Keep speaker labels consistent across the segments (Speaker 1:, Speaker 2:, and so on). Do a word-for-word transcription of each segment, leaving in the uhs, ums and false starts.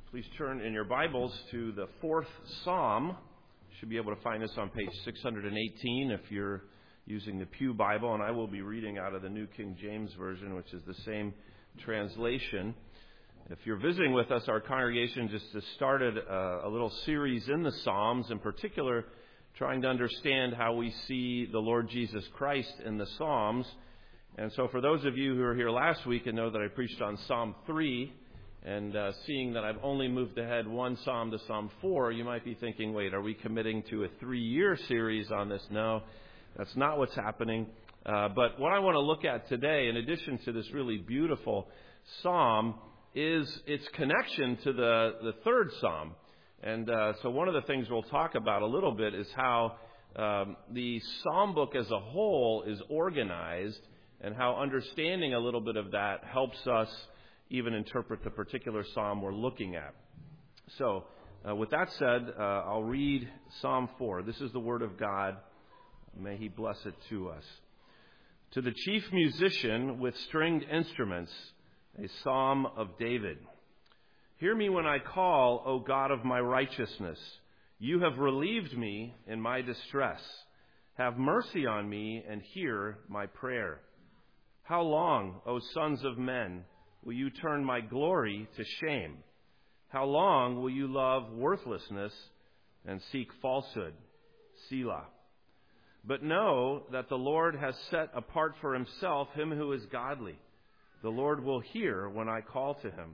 Speaker 1: Please turn in your Bibles to the fourth Psalm. You should be able to find this on page six hundred eighteen if you're using the Pew Bible, and I will be reading out of the New King James Version, which is the same translation. If you're visiting with us, our congregation just has started a, a little series in the Psalms, in particular trying to understand how we see the Lord Jesus Christ in the Psalms. And so for those of you who were here last week and know that I preached on Psalm three, and uh, seeing that I've only moved ahead one Psalm to Psalm four, you might be thinking, wait, are we committing to a three-year series on this? No, that's not what's happening. Uh, but what I want to look at today, in addition to this really beautiful Psalm, is its connection to the, the third Psalm. And uh, so one of the things we'll talk about a little bit is how um, the Psalm book as a whole is organized, and how understanding a little bit of that helps us even interpret the particular psalm we're looking at. So, uh, with that said, uh, I'll read Psalm four. This is the Word of God. May He bless it to us. To the chief musician with stringed instruments, a psalm of David. Hear me when I call, O God of my righteousness. You have relieved me in my distress. Have mercy on me and hear my prayer. How long, O sons of men, will you turn my glory to shame? How long will you love worthlessness and seek falsehood? Selah. But know that the Lord has set apart for himself him who is godly. The Lord will hear when I call to him.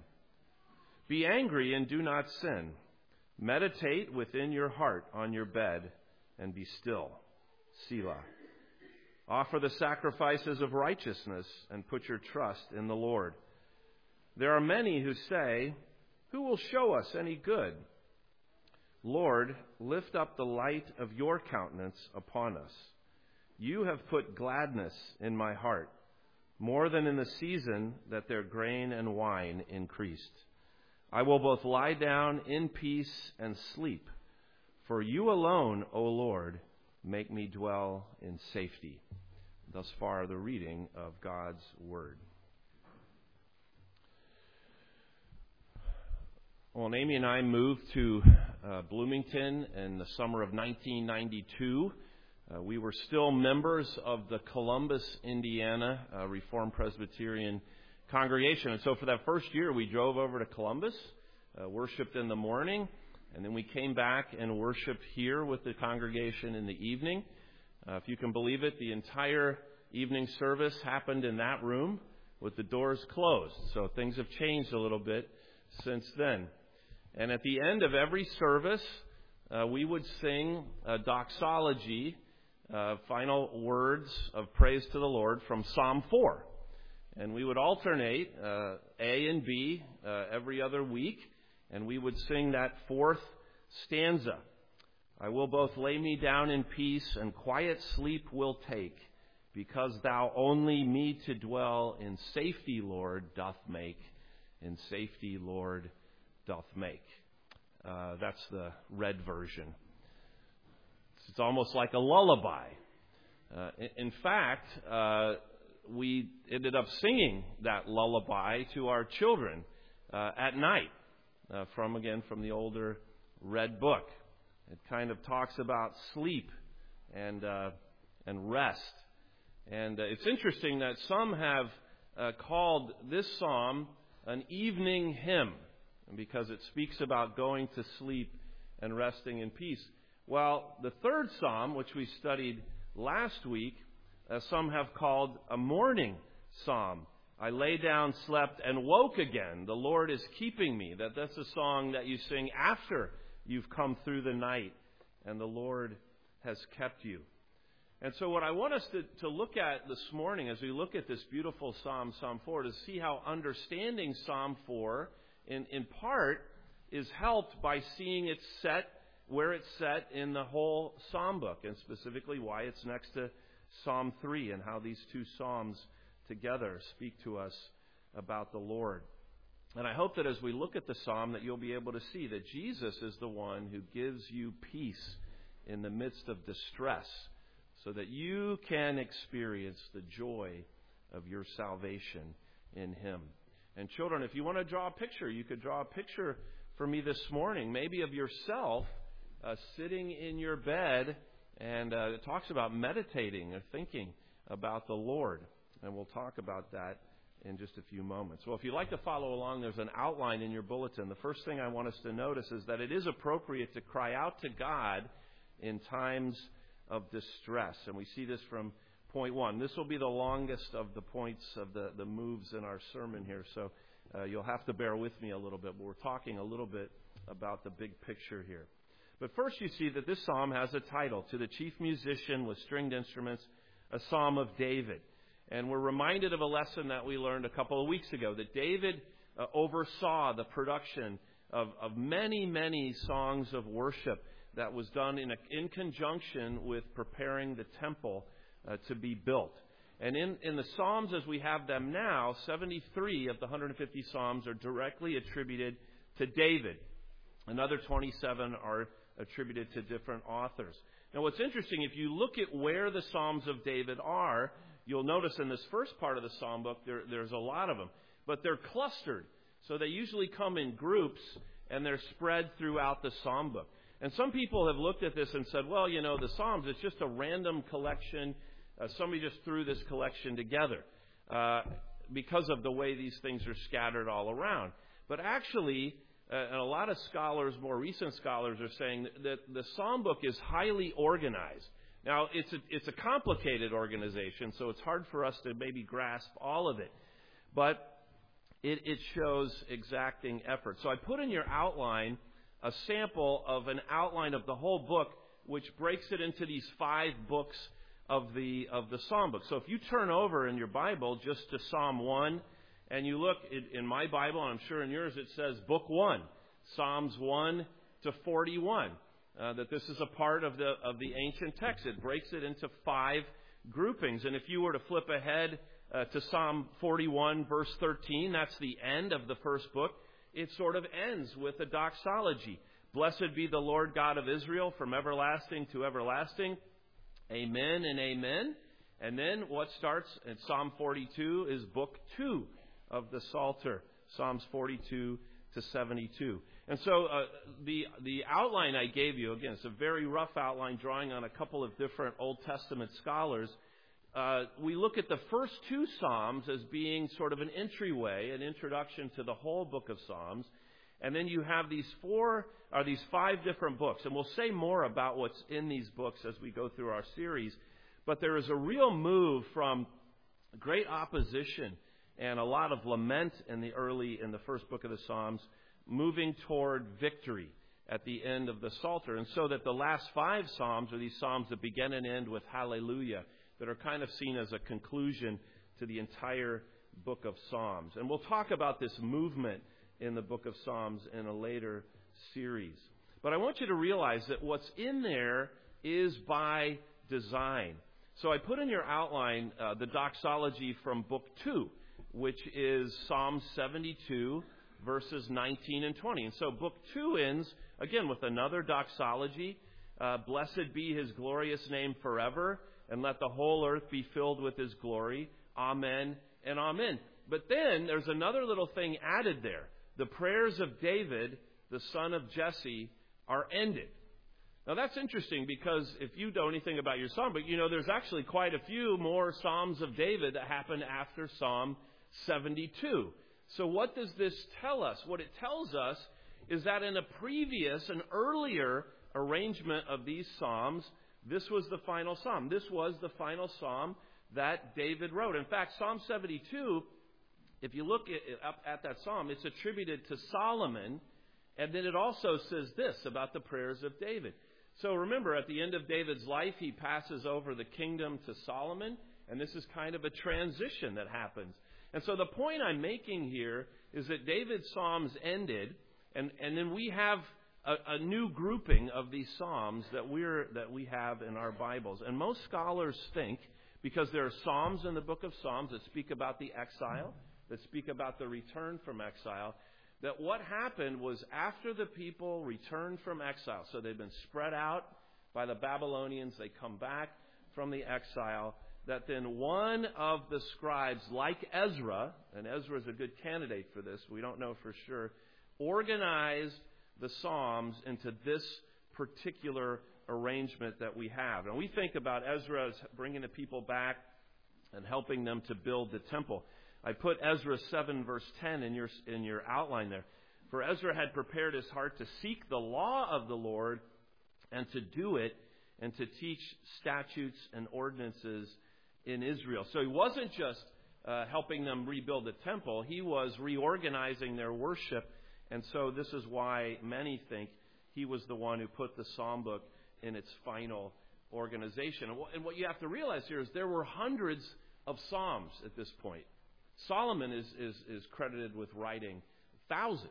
Speaker 1: Be angry and do not sin. Meditate within your heart on your bed and be still. Selah. Offer the sacrifices of righteousness and put your trust in the Lord. There are many who say, who will show us any good? Lord, lift up the light of your countenance upon us. You have put gladness in my heart, more than in the season that their grain and wine increased. I will both lie down in peace and sleep. For you alone, O Lord, make me dwell in safety. Thus far, the reading of God's Word. Well, Amy and I moved to uh, Bloomington in the summer of nineteen ninety-two. Uh, we were still members of the Columbus, Indiana uh, Reformed Presbyterian congregation. And so for that first year, we drove over to Columbus, uh, worshiped in the morning, and then we came back and worshiped here with the congregation in the evening. Uh, if you can believe it, the entire evening service happened in that room with the doors closed. So things have changed a little bit since then. And at the end of every service, uh, we would sing a doxology, uh, final words of praise to the Lord from Psalm four. And we would alternate uh, A and B uh, every other week, and we would sing that fourth stanza. I will both lay me down in peace, and quiet sleep will take, because thou only me to dwell in safety, Lord, doth make. In safety, Lord, doth make. Uh, that's the red version. It's almost like a lullaby. Uh, in, in fact, uh, we ended up singing that lullaby to our children uh, at night uh, from, again, from the older red book. It kind of talks about sleep and uh, and rest. And uh, it's interesting that some have uh, called this psalm an evening hymn because it speaks about going to sleep and resting in peace. Well, the third psalm, which we studied last week, uh, some have called a morning psalm. I lay down, slept, and woke again. The Lord is keeping me. That that's a song that you sing after you've come through the night and the Lord has kept you. And so what I want us to, to look at this morning as we look at this beautiful Psalm, Psalm four, is see how understanding Psalm four in, in part is helped by seeing it set where it's set in the whole Psalm book, and specifically why it's next to Psalm three and how these two Psalms together speak to us about the Lord. And I hope that as we look at the Psalm that you'll be able to see that Jesus is the one who gives you peace in the midst of distress, so that you can experience the joy of your salvation in Him. And children, if you want to draw a picture, you could draw a picture for me this morning, maybe of yourself uh, sitting in your bed, and uh, it talks about meditating or thinking about the Lord. And we'll talk about that in just a few moments. Well, if you'd like to follow along, there's an outline in your bulletin. The first thing I want us to notice is that it is appropriate to cry out to God in times of distress. And we see this from point one. This will be the longest of the points of the, the moves in our sermon here, so uh, you'll have to bear with me a little bit. But we're talking a little bit about the big picture here. But first you see that this psalm has a title, To the Chief Musician with Stringed Instruments, a Psalm of David. And we're reminded of a lesson that we learned a couple of weeks ago, that David uh, oversaw the production of, of many, many songs of worship that was done in, a, in conjunction with preparing the temple uh, to be built. And in, in the Psalms as we have them now, seventy-three of the one hundred fifty Psalms are directly attributed to David. Another twenty-seven are attributed to different authors. Now what's interesting, if you look at where the Psalms of David are, you'll notice in this first part of the Psalm book, there, there's a lot of them. But they're clustered. So they usually come in groups, and they're spread throughout the Psalm book. And some people have looked at this and said, well, you know, the Psalms, it's just a random collection. Uh, somebody just threw this collection together uh, because of the way these things are scattered all around. But actually, uh, and a lot of scholars, more recent scholars, are saying that the Psalm book is highly organized. Now, it's a, it's a complicated organization, so it's hard for us to maybe grasp all of it. But it, it shows exacting effort. So I put in your outline a sample of an outline of the whole book, which breaks it into these five books of the of the Psalm book. So if you turn over in your Bible just to Psalm one, and you look in, in my Bible, and I'm sure in yours it says Book one, Psalms one to forty-one. Uh, that this is a part of the of the ancient text. It breaks it into five groupings. And if you were to flip ahead uh, to Psalm forty-one, verse thirteen, that's the end of the first book. It sort of ends with a doxology. Blessed be the Lord God of Israel from everlasting to everlasting. Amen and amen. And then what starts in Psalm forty-two is book two of the Psalter, Psalms forty-two to seventy-two. And so uh, the the outline I gave you, again, it's a very rough outline drawing on a couple of different Old Testament scholars. Uh, we look at the first two Psalms as being sort of an entryway, an introduction to the whole book of Psalms. And then you have these four, or these five different books. And we'll say more about what's in these books as we go through our series. But there is a real move from great opposition and a lot of lament in the early, in the first book of the Psalms, moving toward victory at the end of the Psalter. And so that the last five Psalms are these Psalms that begin and end with hallelujah, that are kind of seen as a conclusion to the entire book of Psalms. And we'll talk about this movement in the book of Psalms in a later series. But I want you to realize that what's in there is by design. So I put in your outline uh, the doxology from book two, which is Psalm seventy-two, verses nineteen and twenty. And so book two ends, again, with another doxology. Uh, Blessed be his glorious name forever, and let the whole earth be filled with his glory. Amen and amen. But then there's another little thing added there. The prayers of David, the son of Jesse, are ended. Now that's interesting because if you know anything about your psalm, but you know there's actually quite a few more Psalms of David that happen after Psalm seventy-two. So what does this tell us? What it tells us is that in a previous, an earlier arrangement of these Psalms, this was the final Psalm. This was the final Psalm that David wrote. In fact, Psalm seventy-two, if you look at, up at that Psalm, it's attributed to Solomon, and then it also says this about the prayers of David. So remember, at the end of David's life, he passes over the kingdom to Solomon, and this is kind of a transition that happens. And so the point I'm making here is that David's Psalms ended, and, and then we have a, a new grouping of these Psalms that we're that we have in our Bibles. And most scholars think, because there are Psalms in the book of Psalms that speak about the exile, that speak about the return from exile, that what happened was after the people returned from exile, so they've been spread out by the Babylonians, they come back from the exile, that then one of the scribes, like Ezra, and Ezra is a good candidate for this, we don't know for sure, organized the Psalms into this particular arrangement that we have. And we think about Ezra as bringing the people back and helping them to build the temple. I put Ezra seven verse ten in your in your outline there. For Ezra had prepared his heart to seek the law of the Lord and to do it and to teach statutes and ordinances in Israel. So he wasn't just uh, helping them rebuild the temple. He was reorganizing their worship. And so this is why many think he was the one who put the Psalm book in its final organization. And what you have to realize here is there were hundreds of Psalms at this point. Solomon is, is, is credited with writing thousands.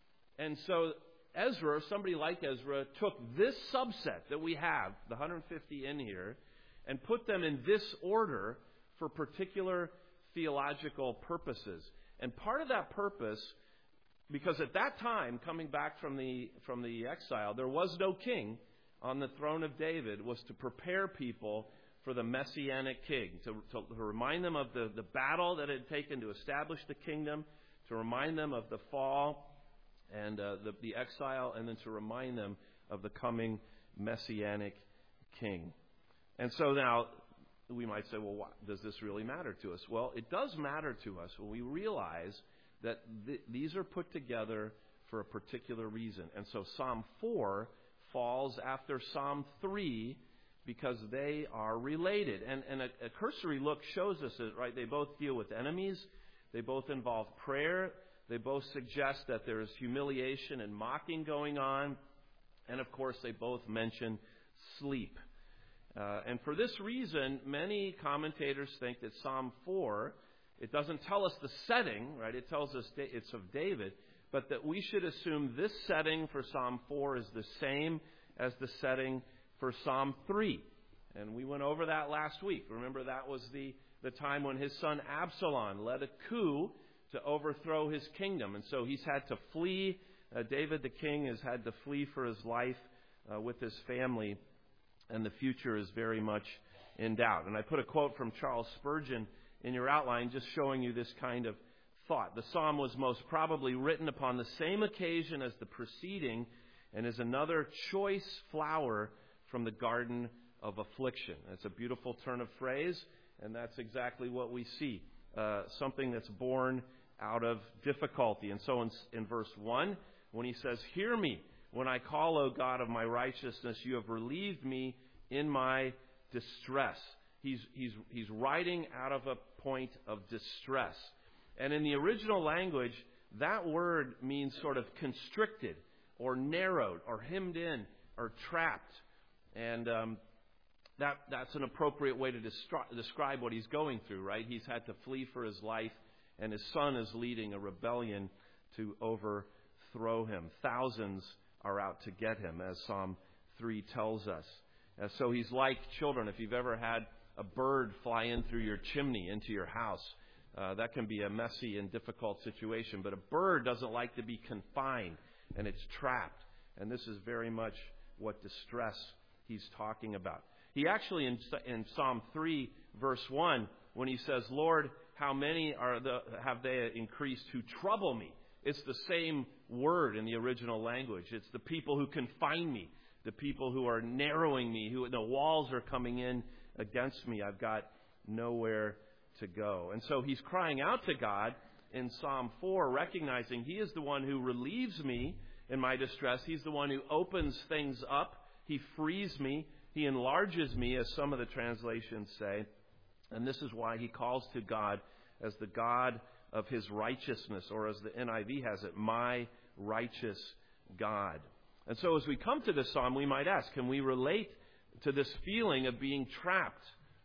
Speaker 1: And so Ezra, somebody like Ezra, took this subset that we have, the one hundred fifty in here, and put them in this order for particular theological purposes. And part of that purpose, because at that time, coming back from the from the exile, there was no king on the throne of David, was to prepare people for the Messianic king, to, to, to remind them of the, the battle that it had taken to establish the kingdom, to remind them of the fall and uh, the, the exile, and then to remind them of the coming Messianic king. And so now we might say, well, what, does this really matter to us? Well, it does matter to us when we realize that th- these are put together for a particular reason. And so Psalm four falls after Psalm three because they are related. And, and a, a cursory look shows us that, right? They both deal with enemies. They both involve prayer. They both suggest that there is humiliation and mocking going on. And, of course, they both mention sleep. Uh, and for this reason, many commentators think that Psalm four, it doesn't tell us the setting, right? It tells us it's of David, but that we should assume this setting for Psalm four is the same as the setting for Psalm three. And we went over that last week. Remember, that was the, the time when his son Absalom led a coup to overthrow his kingdom. And so he's had to flee. Uh, David the king has had to flee for his life uh, with his family. And the future is very much in doubt. And I put a quote from Charles Spurgeon in your outline just showing you this kind of thought. The psalm was most probably written upon the same occasion as the preceding and is another choice flower from the garden of affliction. That's a beautiful turn of phrase, and that's exactly what we see. Uh, something that's born out of difficulty. And so in, in verse one, when he says, "Hear me when I call, O God of my righteousness, you have relieved me in my distress." He's, he's, he's writing out of a point of distress. And in the original language, that word means sort of constricted or narrowed or hemmed in or trapped. And um, that that's an appropriate way to destri- describe what he's going through, right? He's had to flee for his life, and his son is leading a rebellion to overthrow him. Thousands are out to get him, as Psalm three tells us. And so he's like children. If you've ever had a bird fly in through your chimney into your house, uh, that can be a messy and difficult situation. But a bird doesn't like to be confined, and it's trapped. And this is very much what distress he's talking about. He actually, in, in Psalm three, verse one, when he says, "Lord, how many are the, have they increased who trouble me?" It's the same word in the original language. It's the people who confine me, the people who are narrowing me, who the walls are coming in against me. I've got nowhere to go. And so he's crying out to God in Psalm four, recognizing he is the one who relieves me in my distress. He's the one who opens things up. He frees me. He enlarges me, as some of the translations say. And this is why he calls to God as the God of his righteousness, or as the N I V has it, my righteous God. And so as we come to this psalm, we might ask, can we relate to this feeling of being trapped?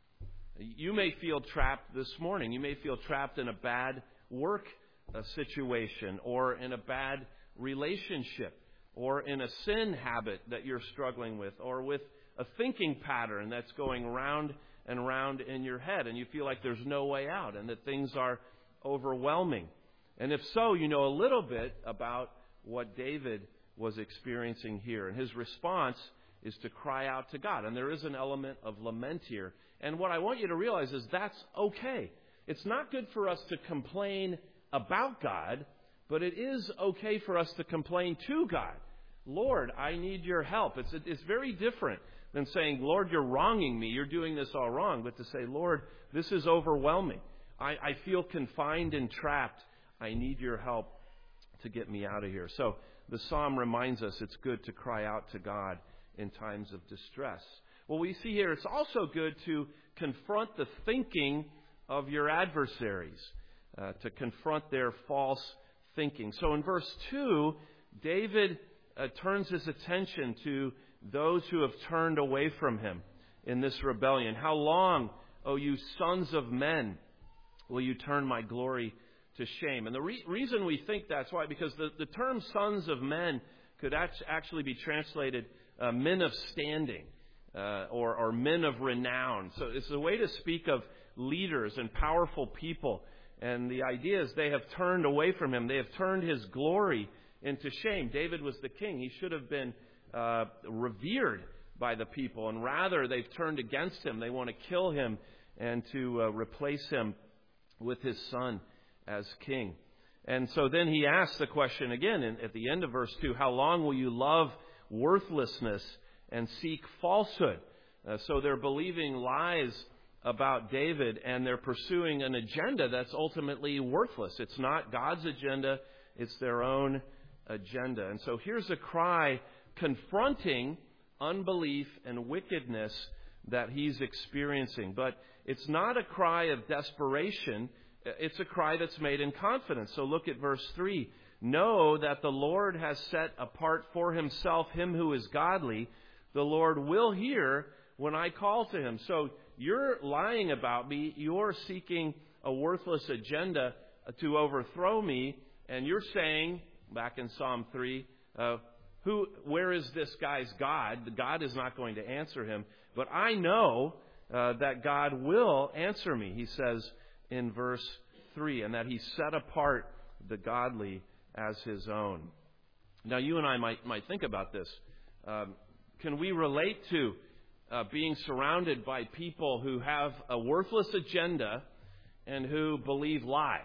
Speaker 1: You may feel trapped this morning. You may feel trapped in a bad work uh, situation, or in a bad relationship, or in a sin habit that you're struggling with, or with a thinking pattern that's going round and round in your head, and you feel like there's no way out and that things are overwhelming. And if so, you know a little bit about what David was experiencing here. And his response is to cry out to God. And there is an element of lament here. And what I want you to realize is that's okay. It's not good for us to complain about God, but it is okay for us to complain to God. Lord, I need your help. It's, it's very different than saying, Lord, you're wronging me. You're doing this all wrong. But to say, Lord, this is overwhelming. I, I feel confined and trapped. I need your help to get me out of here. So the psalm reminds us it's good to cry out to God in times of distress. Well, we see here it's also good to confront the thinking of your adversaries, uh, to confront their false thinking. So in verse two, David uh, turns his attention to those who have turned away from him in this rebellion. How long, O you sons of men, will you turn my glory to shame? And the re- reason we think that's why, because the, the term sons of men could act- actually be translated uh, men of standing uh, or, or men of renown. So it's a way to speak of leaders and powerful people. And the idea is they have turned away from him. They have turned his glory into shame. David was the king. He should have been uh, revered by the people. And rather, they've turned against him. They want to kill him and to uh, replace him with his son as king. And so then he asks the question again in, at the end of verse two, how long will you love worthlessness and seek falsehood? Uh, so they're believing lies about David, and they're pursuing an agenda that's ultimately worthless. It's not God's agenda, it's their own agenda. And so here's a cry confronting unbelief and wickedness that he's experiencing. But it's not a cry of desperation. It's a cry that's made in confidence. So look at verse three. Know that the Lord has set apart for himself him who is godly. The Lord will hear when I call to him. So you're lying about me. You're seeking a worthless agenda to overthrow me. And you're saying, back in Psalm three, uh, who, where is this guy's God? God is not going to answer him. But I know uh, that God will answer me, he says in verse three, and that he set apart the godly as his own. Now, you and I might, might think about this. Um, can we relate to uh, being surrounded by people who have a worthless agenda and who believe lies?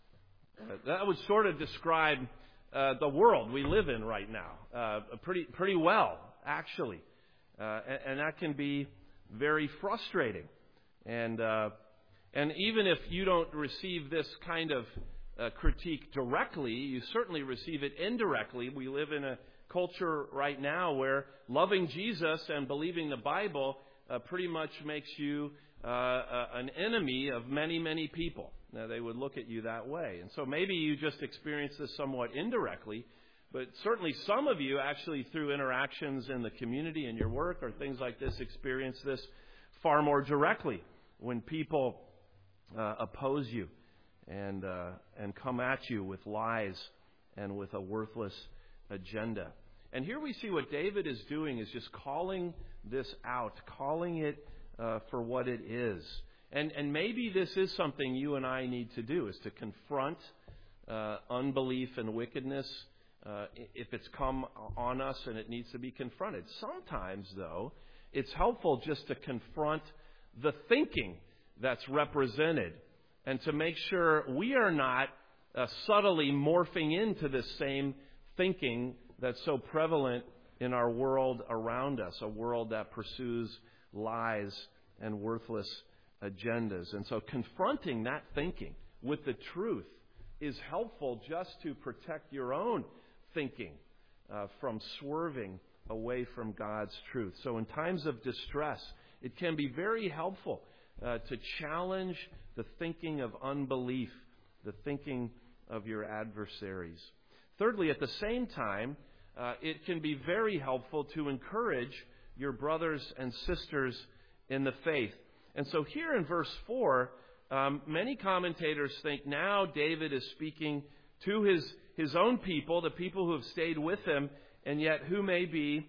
Speaker 1: Uh, that would sort of describe uh, the world we live in right now uh, pretty pretty well, actually. Uh, and, and that can be very frustrating. And uh, and even if you don't receive this kind of uh, critique directly, you certainly receive it indirectly. We live in a culture right now where loving Jesus and believing the Bible uh, pretty much makes you uh, uh, an enemy of many, many people. Now, they would look at you that way. And so maybe you just experience this somewhat indirectly, but certainly some of you actually through interactions in the community and your work or things like this experience this far more directly when people uh, oppose you and uh, and come at you with lies and with a worthless agenda. And here we see what David is doing is just calling this out, calling it uh, for what it is. And and maybe this is something you and I need to do, is to confront uh, unbelief and wickedness uh, if it's come on us and it needs to be confronted. Sometimes, though, it's helpful just to confront the thinking that's represented and to make sure we are not uh, subtly morphing into this same thinking that's so prevalent in our world around us, a world that pursues lies and worthless agendas. And so confronting that thinking with the truth is helpful just to protect your own thinking uh, from swerving away from God's truth. So in times of distress, it can be very helpful uh, to challenge the thinking of unbelief, the thinking of your adversaries. Thirdly, at the same time, uh, it can be very helpful to encourage your brothers and sisters in the faith. And so here in verse four, um, many commentators think now David is speaking to his, his own people, the people who have stayed with him, and yet who may be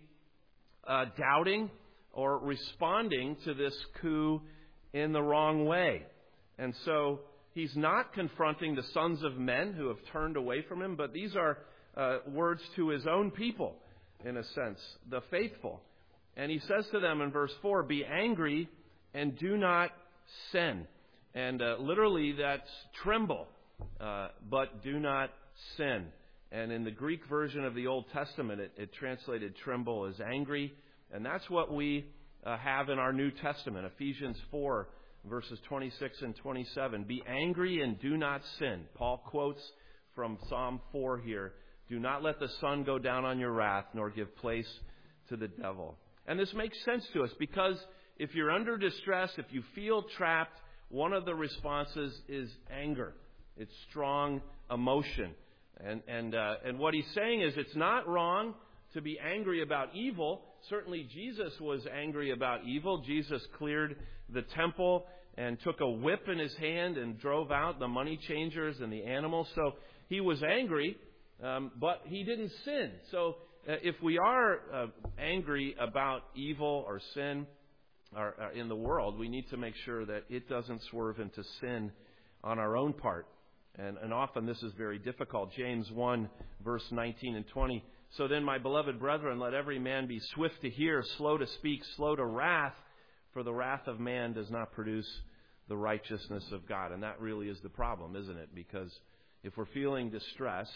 Speaker 1: uh, doubting or responding to this coup in the wrong way. And so he's not confronting the sons of men who have turned away from him, but these are uh, words to his own people, in a sense, the faithful. And he says to them in verse four, be angry and do not sin. And uh, literally that's tremble, uh, but do not sin. And in the Greek version of the Old Testament, it, it translated tremble as angry. And that's what we uh, have in our New Testament, Ephesians four, verses twenty-six and twenty-seven. Be angry and do not sin. Paul quotes from Psalm four here. Do not let the sun go down on your wrath, nor give place to the devil. And this makes sense to us because if you're under distress, if you feel trapped, one of the responses is anger. It's strong emotion. And and uh, and what he's saying is it's not wrong to be angry about evil. Certainly Jesus was angry about evil. Jesus cleared the temple and took a whip in his hand and drove out the money changers and the animals. So he was angry, um, but he didn't sin. So uh, if we are uh, angry about evil or sin or, or in the world, we need to make sure that it doesn't swerve into sin on our own part. And, and often this is very difficult. James one, verse nineteen and twenty. So then, my beloved brethren, let every man be swift to hear, slow to speak, slow to wrath, for the wrath of man does not produce the righteousness of God. And that really is the problem, isn't it? Because if we're feeling distressed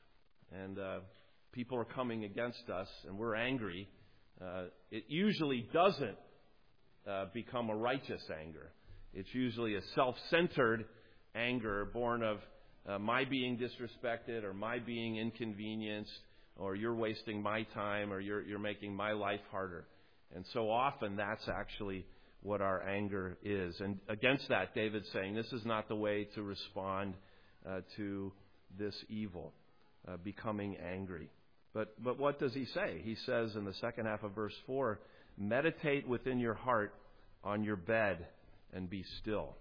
Speaker 1: and uh, people are coming against us and we're angry, uh, it usually doesn't uh, become a righteous anger. It's usually a self-centered anger born of uh, my being disrespected or my being inconvenienced or you're wasting my time or you're, you're making my life harder. And so often that's actually what our anger is. And against that, David's saying this is not the way to respond uh, to this evil, uh, becoming angry. But but what does he say? He says in the second half of verse four, meditate within your heart on your bed and be still.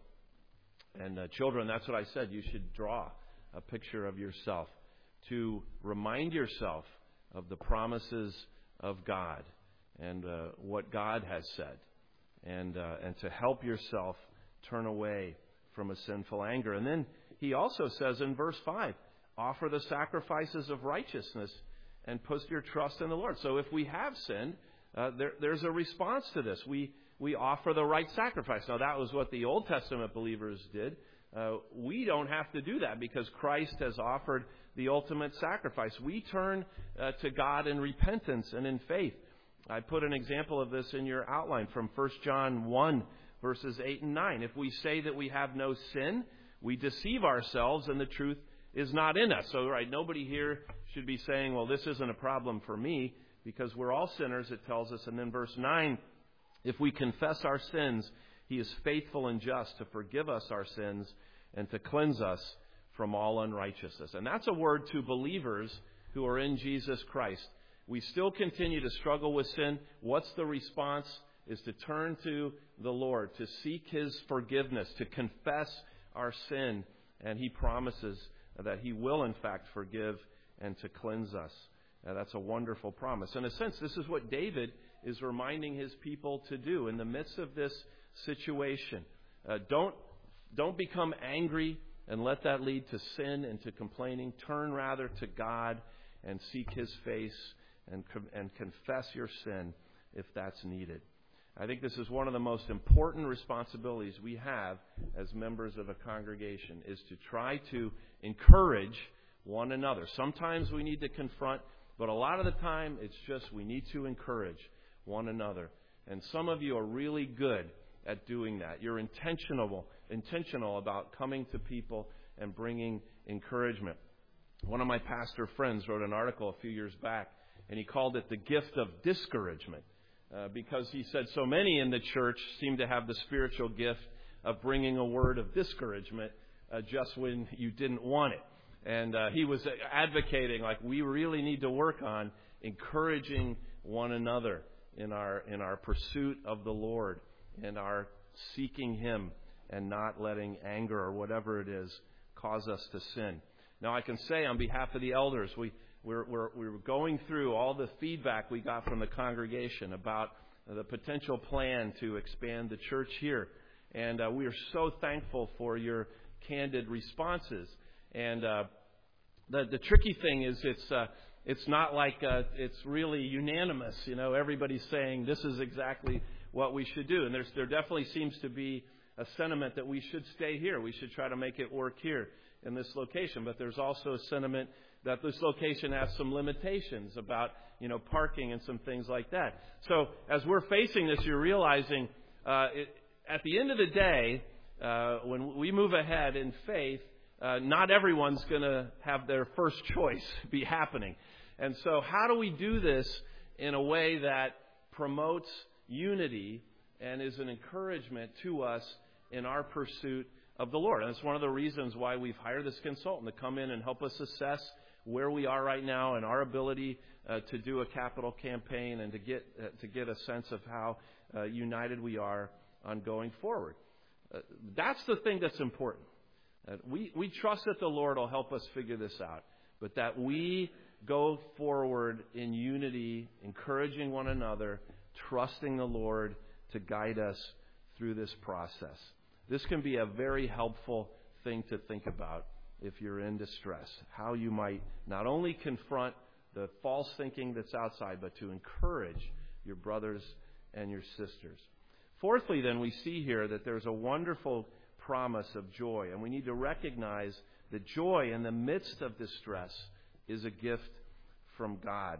Speaker 1: And uh, children, that's what I said. You should draw a picture of yourself to remind yourself of the promises of God and uh, what God has said, and uh, and to help yourself turn away from a sinful anger. And then he also says in verse five, offer the sacrifices of righteousness and put your trust in the Lord. So if we have sinned, uh, there, there's a response to this. We we offer the right sacrifice. Now, that was what the Old Testament believers did. Uh, we don't have to do that because Christ has offered the ultimate sacrifice. We turn uh, to God in repentance and in faith. I put an example of this in your outline from First John one, verses eight and nine. If we say that we have no sin, we deceive ourselves and the truth is not in us. So, right, nobody here should be saying, well, this isn't a problem for me because we're all sinners, it tells us. And then verse nine, if we confess our sins, He is faithful and just to forgive us our sins and to cleanse us from all unrighteousness. And that's a word to believers who are in Jesus Christ. We still continue to struggle with sin. What's the response? Is to turn to the Lord, to seek His forgiveness, to confess our sin. And He promises that He will, in fact, forgive and to cleanse us. Now, that's a wonderful promise. In a sense, this is what David is reminding his people to do in the midst of this situation. Uh, don't, don't become angry and let that lead to sin and to complaining. Turn rather to God and seek His face and, and confess your sin if that's needed. I think this is one of the most important responsibilities we have as members of a congregation, is to try to encourage one another. Sometimes we need to confront, but a lot of the time it's just we need to encourage one another. And some of you are really good at doing that. You're intentional, intentional about coming to people and bringing encouragement. One of my pastor friends wrote an article a few years back, and he called it the gift of discouragement. Uh, because he said so many in the church seem to have the spiritual gift of bringing a word of discouragement uh, just when you didn't want it. And uh, he was advocating, like, we really need to work on encouraging one another in our in our pursuit of the Lord, in our seeking Him, and not letting anger or whatever it is cause us to sin. Now, I can say on behalf of the elders, we We're, we're, we're going through all the feedback we got from the congregation about the potential plan to expand the church here. And uh, we are so thankful for your candid responses. And uh, the, the tricky thing is it's uh, it's not like uh, it's really unanimous. You know, everybody's saying this is exactly what we should do. And there's, there definitely seems to be a sentiment that we should stay here. We should try to make it work here in this location. But there's also a sentiment that this location has some limitations about, you know, parking and some things like that. So as we're facing this, you're realizing uh, it, at the end of the day, uh, when we move ahead in faith, uh, not everyone's going to have their first choice be happening. And so how do we do this in a way that promotes unity and is an encouragement to us in our pursuit of the Lord? And it's one of the reasons why we've hired this consultant to come in and help us assess where we are right now and our ability uh, to do a capital campaign and to get uh, to get a sense of how uh, united we are on going forward. Uh, that's the thing that's important. Uh, we, we trust that the Lord will help us figure this out, but that we go forward in unity, encouraging one another, trusting the Lord to guide us through this process. This can be a very helpful thing to think about if you're in distress, how you might not only confront the false thinking that's outside, but to encourage your brothers and your sisters. Fourthly, then, we see here that there's a wonderful promise of joy, and we need to recognize that joy in the midst of distress is a gift from God.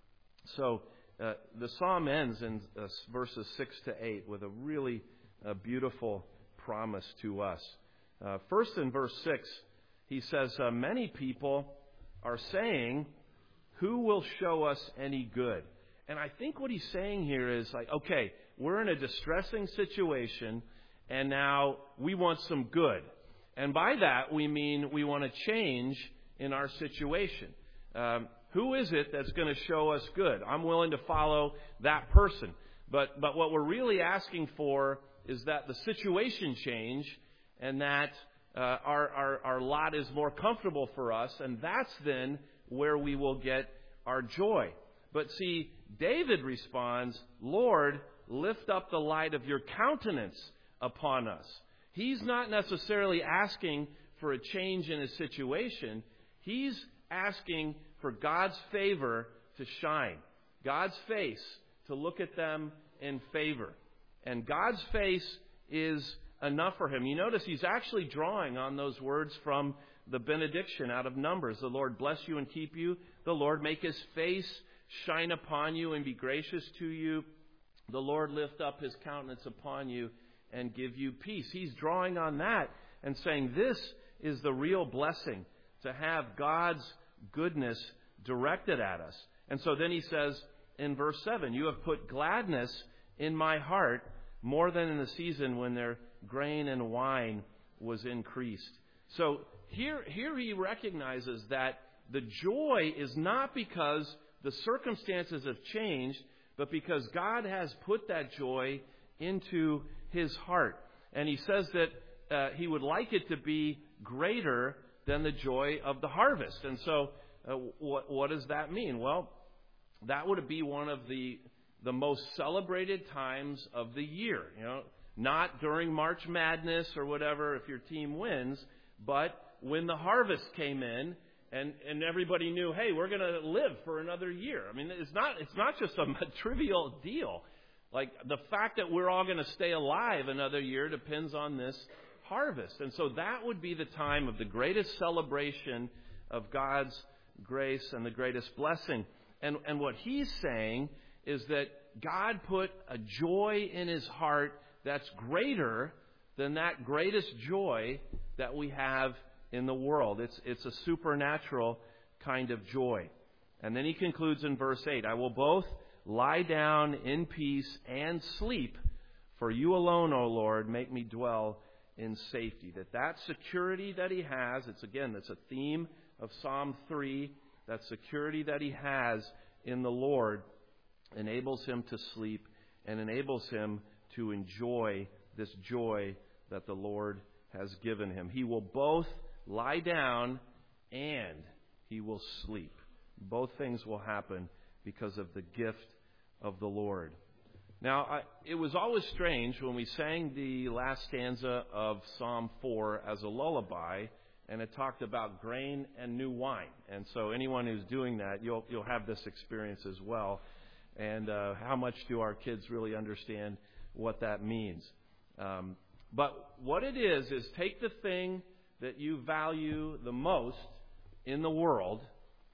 Speaker 1: So uh, the psalm ends in uh, verses six to eight with a really uh, beautiful promise to us. Uh, first, in verse six, he says, uh, many people are saying, who will show us any good? And I think what he's saying here is like, okay, we're in a distressing situation, and now we want some good. And by that, we mean we want to change in our situation. Um, who is it that's going to show us good? I'm willing to follow that person. But but what we're really asking for is that the situation change and that uh, our, our, our lot is more comfortable for us. And that's then where we will get our joy. But see, David responds, Lord, lift up the light of your countenance upon us. He's not necessarily asking for a change in his situation. He's asking for God's favor to shine. God's face to look at them in favor. And God's face is enough for him. You notice he's actually drawing on those words from the benediction out of Numbers. The Lord bless you and keep you. The Lord make his face shine upon you and be gracious to you. The Lord lift up his countenance upon you and give you peace. He's drawing on that and saying this is the real blessing, to have God's goodness directed at us. And so then he says in verse seven, you have put gladness in my heart more than in the season when their grain and wine was increased. So here, here he recognizes that the joy is not because the circumstances have changed, but because God has put that joy into his heart. And he says that uh, he would like it to be greater than the joy of the harvest. And so uh, what, what does that mean? Well, that would be one of the the most celebrated times of the year. You know, not during March Madness or whatever if your team wins, but when the harvest came in and, and everybody knew, hey, we're going to live for another year. I mean, it's not it's not just a, a trivial deal. Like the fact that we're all going to stay alive another year depends on this harvest. And so that would be the time of the greatest celebration of God's grace and the greatest blessing. And and what he's saying is that God put a joy in his heart that's greater than that greatest joy that we have in the world. It's it's a supernatural kind of joy. And then he concludes in verse eight, I will both lie down in peace and sleep, for you alone, O Lord, make me dwell in safety. That that security that he has, it's again, that's a theme of Psalm three, that security that he has in the Lord enables him to sleep and enables him to enjoy this joy that the Lord has given him. He will both lie down and he will sleep. Both things will happen because of the gift of the Lord. Now, I, it was always strange when we sang the last stanza of Psalm four as a lullaby, and it talked about grain and new wine. And so anyone who's doing that, you'll you'll have this experience as well. And uh, how much do our kids really understand what that means? Um, but what it is, is take the thing that you value the most in the world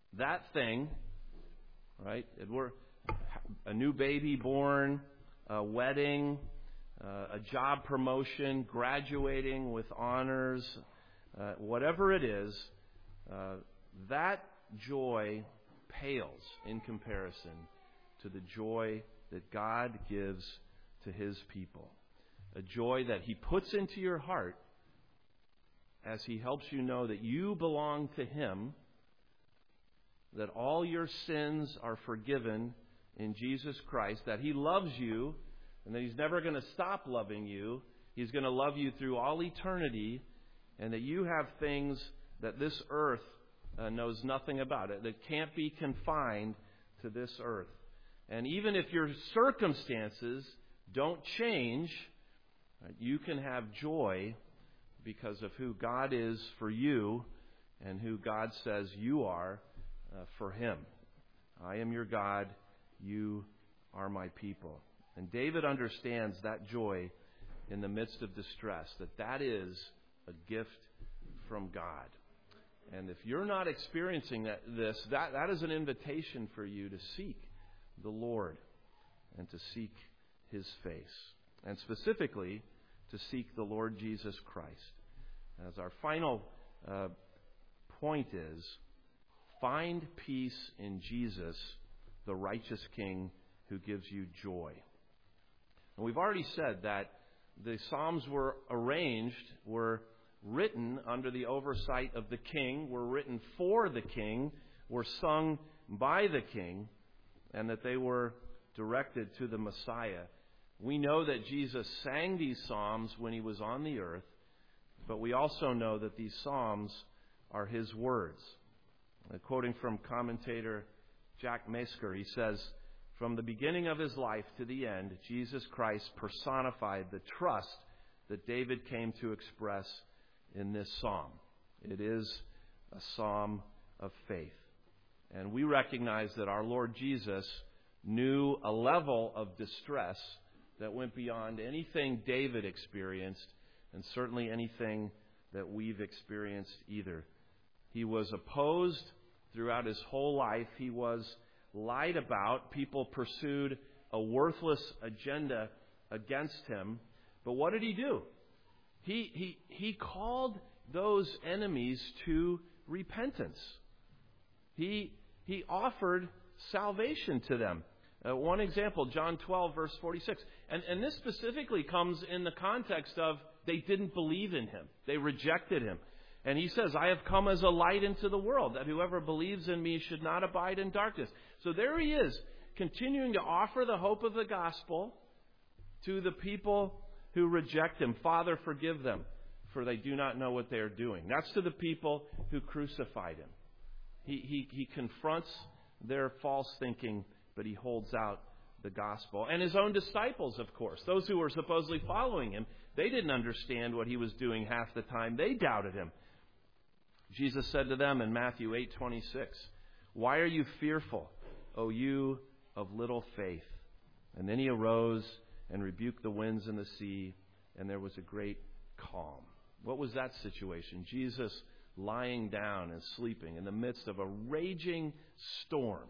Speaker 1: that thing, right? It were a new baby born, a wedding, uh, a job promotion, graduating with honors, uh, whatever it is, uh, that joy pales in comparison to the joy that God gives to His people. A joy that He puts into your heart as He helps you know that you belong to Him, that all your sins are forgiven in Jesus Christ, that He loves you, and that He's never going to stop loving you. He's going to love you through all eternity, and that you have things that this earth uh, knows nothing about, it that can't be confined to this earth. And even if your circumstances don't change, right, you can have joy because of who God is for you and who God says you are uh, for Him. I am your God, you are my people. And David understands that joy in the midst of distress, that that is a gift from God. And if you're not experiencing that, this, that, that is an invitation for you to seek the Lord and to seek His face. And specifically, to seek the Lord Jesus Christ. As our final uh, point is, find peace in Jesus, the righteous King who gives you joy. And we've already said that the Psalms were arranged, were written under the oversight of the King, were written for the King, were sung by the King, and that they were directed to the Messiah. We know that Jesus sang these Psalms when He was on the earth, but we also know that these Psalms are His words. Uh, quoting from commentator Jack Mesker, he says, "From the beginning of His life to the end, Jesus Christ personified the trust that David came to express in this psalm. It is a psalm of faith." And we recognize that our Lord Jesus knew a level of distress that went beyond anything David experienced, and certainly anything that we've experienced either. He was opposed throughout His whole life. He was lied about. People pursued a worthless agenda against Him. But what did He do? He, he, he called those enemies to repentance. He, he offered salvation to them. Uh, one example, John twelve, verse forty-six. And, and this specifically comes in the context of they didn't believe in Him. They rejected Him. And He says, "I have come as a light into the world, that whoever believes in Me should not abide in darkness." So there He is, continuing to offer the hope of the gospel to the people who reject Him. "Father, forgive them, for they do not know what they are doing." That's to the people who crucified Him. He, he, he confronts their false thinking, but He holds out the gospel. And His own disciples, of course, those who were supposedly following Him, they didn't understand what He was doing half the time. They doubted Him. Jesus said to them in Matthew eight twenty-six, "Why are you fearful, O you of little faith?" And then He arose and rebuked the winds and the sea, and there was a great calm. What was that situation? Jesus lying down and sleeping in the midst of a raging storm.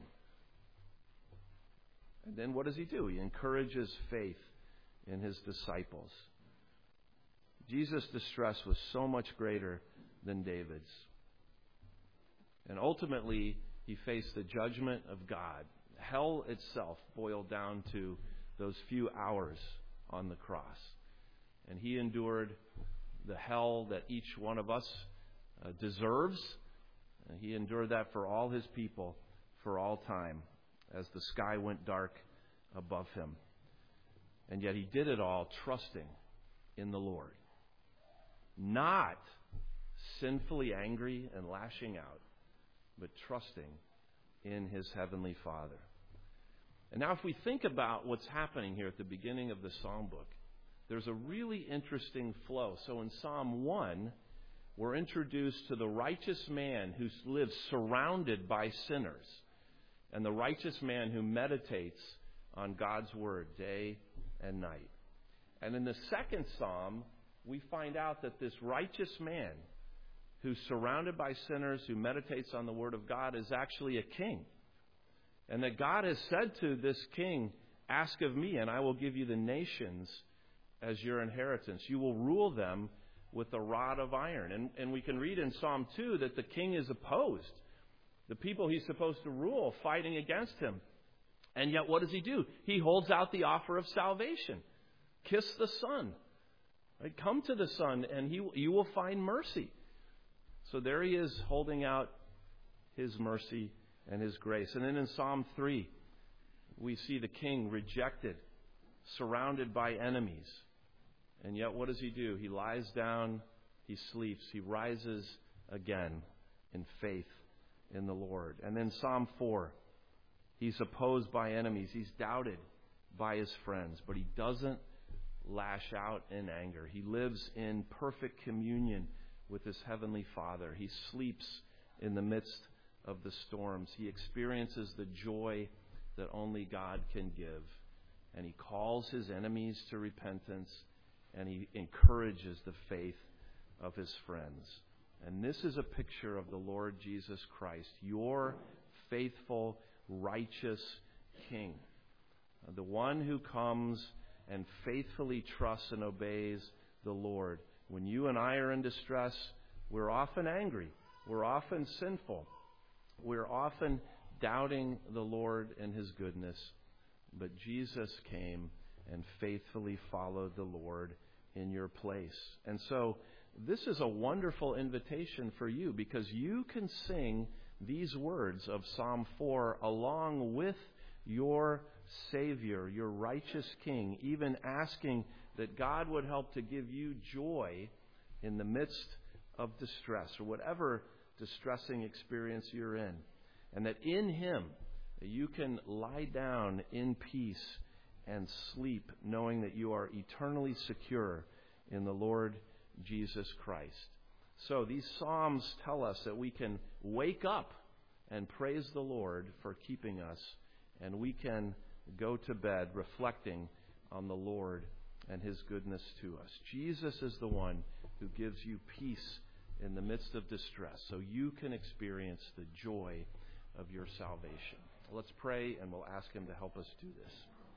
Speaker 1: And then what does He do? He encourages faith in His disciples. Jesus' distress was so much greater than David's. And ultimately, He faced the judgment of God. Hell itself boiled down to those few hours on the cross. And He endured the hell that each one of us uh, deserves. And He endured that for all His people for all time as the sky went dark above Him. And yet He did it all trusting in the Lord. Not sinfully angry and lashing out, but trusting in His Heavenly Father. And now if we think about what's happening here at the beginning of the Psalm book, there's a really interesting flow. So in Psalm one, we're introduced to the righteous man who lives surrounded by sinners, and the righteous man who meditates on God's Word day and night. And in the second Psalm, we find out that this righteous man who's surrounded by sinners, who meditates on the Word of God, is actually a king. And that God has said to this king, ask of me, and I will give you the nations as your inheritance. You will rule them with a rod of iron. And, and we can read in Psalm two that the king is opposed. The people he's supposed to rule fighting against him. And yet what does he do? He holds out the offer of salvation. Kiss the Son. Right? Come to the Son and he, you will find mercy. So there he is holding out his mercy and his grace. And then in Psalm three, we see the king rejected, surrounded by enemies. And yet what does he do? He lies down, he sleeps, he rises again in faith in the Lord. And then Psalm four, he's opposed by enemies. He's doubted by his friends, but he doesn't lash out in anger. He lives in perfect communion with his heavenly Father. He sleeps in the midst of the storms. He experiences the joy that only God can give. And he calls his enemies to repentance, and he encourages the faith of his friends. And this is a picture of the Lord Jesus Christ, your faithful, righteous King, the one who comes and faithfully trusts and obeys the Lord. When you and I are in distress, we're often angry. We're often sinful. We're often doubting the Lord and his goodness. But Jesus came and faithfully followed the Lord in your place. And so this is a wonderful invitation for you, because you can sing these words of Psalm four along with your Savior, your righteous King, even asking that God would help to give you joy in the midst of distress or whatever distressing experience you're in. And that in him you can lie down in peace and sleep, knowing that you are eternally secure in the Lord Jesus Christ. So these Psalms tell us that we can wake up and praise the Lord for keeping us, and we can go to bed reflecting on the Lord and his goodness to us. Jesus is the one who gives you peace in the midst of distress, so you can experience the joy of your salvation. Let's pray, and we'll ask him to help us do this.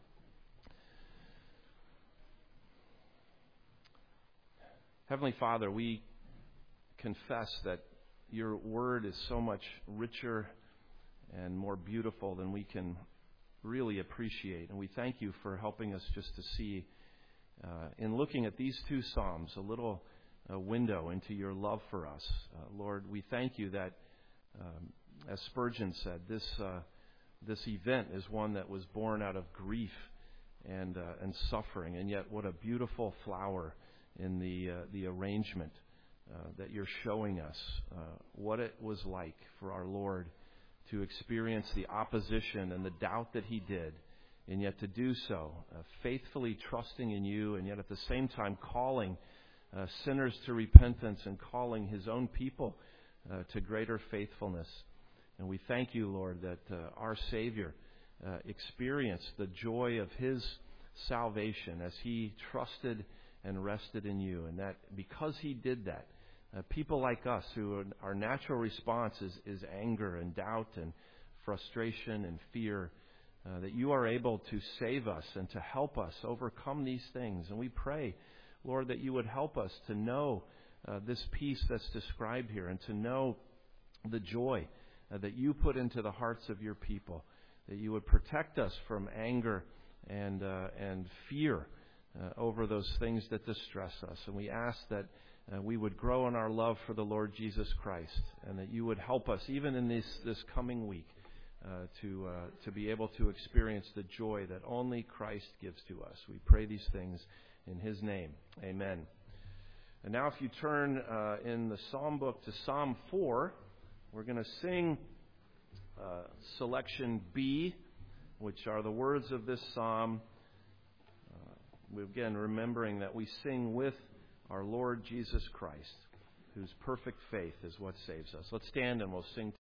Speaker 1: Heavenly Father, we confess that your word is so much richer and more beautiful than we can really appreciate. And we thank you for helping us just to see, uh, in looking at these two Psalms, a little uh, window into your love for us. Uh, Lord, we thank you that, um, as Spurgeon said, this uh, this event is one that was born out of grief and uh, and suffering, and yet what a beautiful flower in the uh, the arrangement uh, that you're showing us, uh, what it was like for our Lord to experience the opposition and the doubt that he did, and yet to do so, uh, faithfully trusting in you, and yet at the same time calling uh, sinners to repentance and calling his own people uh, to greater faithfulness. And we thank you, Lord, that uh, our Savior uh, experienced the joy of his salvation as he trusted and rested in you. And that because he did that, uh, people like us, who are, our natural response is, is anger and doubt and frustration and fear, uh, that you are able to save us and to help us overcome these things. And we pray, Lord, that you would help us to know uh, this peace that's described here, and to know the joy uh, that you put into the hearts of your people, that you would protect us from anger and uh, and fear uh, over those things that distress us. And we ask that uh, we would grow in our love for the Lord Jesus Christ, and that you would help us even in this this coming week uh, to uh, to be able to experience the joy that only Christ gives to us. We pray these things in his name. Amen. And now if you turn uh, in the Psalm book to Psalm four, we're going to sing uh, selection B, which are the words of this psalm. Uh, again, remembering that we sing with our Lord Jesus Christ, whose perfect faith is what saves us. Let's stand and we'll sing